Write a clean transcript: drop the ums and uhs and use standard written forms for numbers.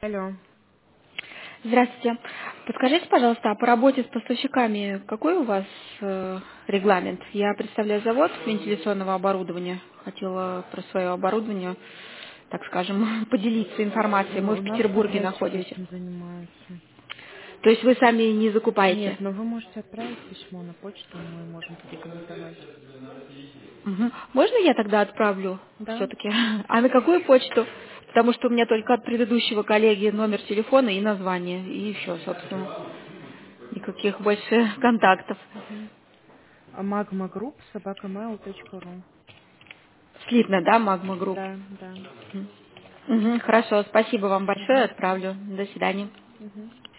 Алло. Здравствуйте. Подскажите, пожалуйста, а по работе с поставщиками какой у вас регламент? Я представляю завод вентиляционного оборудования. Хотела про свое оборудование, так скажем, поделиться информацией. Мы У в нас Петербурге подрядчики находимся. этим занимаются. То есть вы сами не закупаете? Нет, но вы можете отправить письмо на почту, мы можем порекомендовать. Мгм. Можно я тогда отправлю Да? все-таки? А на какую почту? Потому что у меня только от предыдущего коллеги номер телефона и название. И все, собственно. Никаких больше контактов. Угу. magmagroup@mail.ru. Слитно, да, Магма Групп? Да, да. Мгм. Хорошо, спасибо вам большое, Угу. отправлю. До свидания. Угу.